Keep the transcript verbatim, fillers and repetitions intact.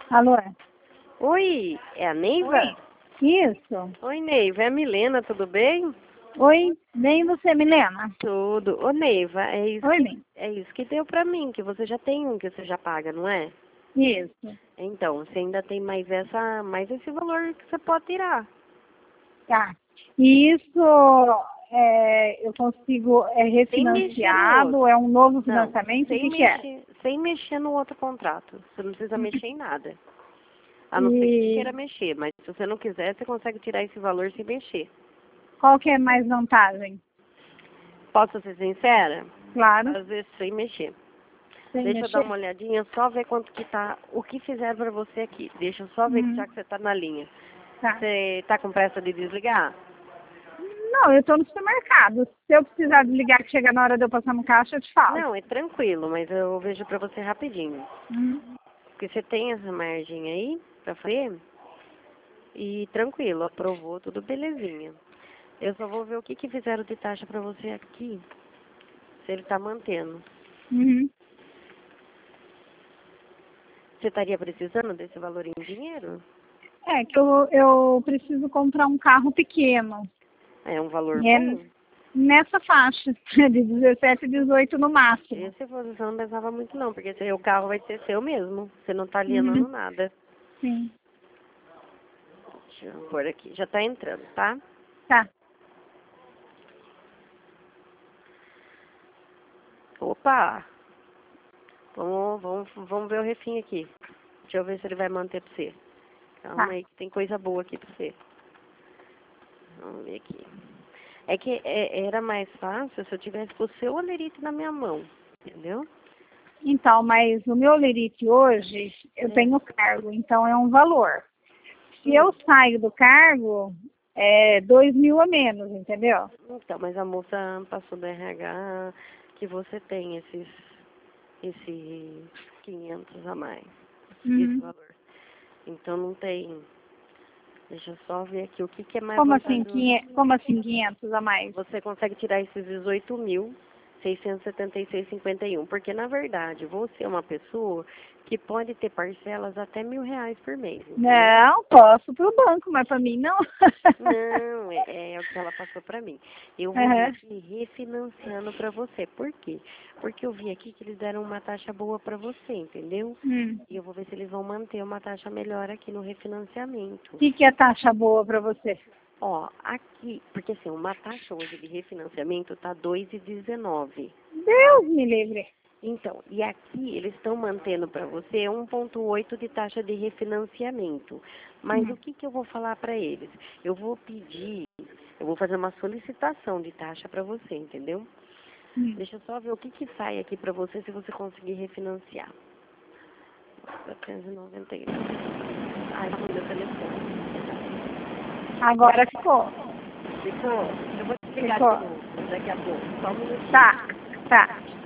Alô? Oi, é a Neiva? Oi. Isso. Oi, Neiva, é a Milena, tudo bem? Oi, bem você, Milena? Tudo. Ô, Neiva, é isso, Oi, que, bem. é isso que deu pra mim, que você já tem um que você já paga, não é? Isso. Então, você ainda tem mais essa, mais esse valor que você pode tirar. Tá. E isso é, eu consigo, é Sem mexer no refinanciado, outro. é um novo Não, financiamento? O sem que que é? mexer, sem mexer no outro contrato. Você não precisa mexer em nada. A não ser que você E queira mexer, mas se você não quiser, você consegue tirar esse valor sem mexer. qual que é mais vantagem? Posso ser sincera? Claro, Às vezes sem mexer. sem Deixa eu dar mexer. uma olhadinha, só ver quanto que tá, o que fizeram pra você aqui. Deixa eu só ver que Hum, já que você tá na linha. tá. Você tá com pressa de desligar? Não, eu estou no supermercado. Se eu precisar desligar que chega na hora de eu passar no caixa, eu te falo. Não, é tranquilo, mas eu vejo pra você rapidinho. Hum. Porque você tem essa margem aí pra fazer e tranquilo, aprovou, tudo belezinha. Eu só vou ver o que que fizeram de taxa pra você aqui, se ele tá mantendo. Uhum. Você estaria precisando desse valor em dinheiro? É que eu, eu preciso comprar um carro pequeno. É um valor E é bom. nessa faixa, de dezessete, dezoito no máximo. Esse você não pensava muito não, porque esse, o carro vai ser seu mesmo. Você não tá alienando Uhum. nada. Sim. Deixa eu pôr aqui. Já tá entrando, tá? Tá. Opa! Vamos, vamos, vamos ver o refim aqui. Deixa eu ver se ele vai manter pra você. Calma Tá. aí que tem coisa boa aqui pra você. Vamos ver aqui. É que é, era mais fácil se eu tivesse com o seu olerite na minha mão. Entendeu? Então, mas o meu lerite hoje, eu É. tenho cargo, então é um valor. Se Hum. eu saio do cargo, é dois mil a menos, entendeu? Então, mas a moça passou do R H que você tem esses, esses quinhentos a mais. Esse Uhum. valor. Então não tem. Deixa eu só ver aqui o que, que é mais Como assim, vantajoso. quinhentos, como assim quinhentos a mais? Você consegue tirar esses dezoito mil seiscentos e setenta e seis e cinquenta e um, porque na verdade você é uma pessoa que pode ter parcelas até mil reais por mês, entendeu? Não, posso pro banco, mas para mim não. Não, é, é o que ela passou pra mim. Eu vou ver Uhum. aqui refinanciando pra você. Por quê? Porque eu vi aqui que eles deram uma taxa boa pra você, entendeu? Hum. E eu vou ver se eles vão manter uma taxa melhor aqui no refinanciamento. O que, que é taxa boa para você? Ó, aqui, porque assim, uma taxa hoje de refinanciamento tá dois e dezenove, tá? Deus me livre. Então, e aqui eles estão mantendo para você um vírgula oito de taxa de refinanciamento. Mas Hum. o que que eu vou falar para eles? Eu vou pedir, eu vou fazer uma solicitação de taxa para você, entendeu? Hum. Deixa eu só ver o que que sai aqui para você se você conseguir refinanciar. quatrocentos e noventa e oito. Ai, tá no meu telefone. Agora ficou. Ficou? Eu vou te ligar de Ficou. novo daqui a pouco. Só um minutinho. Tá, tá.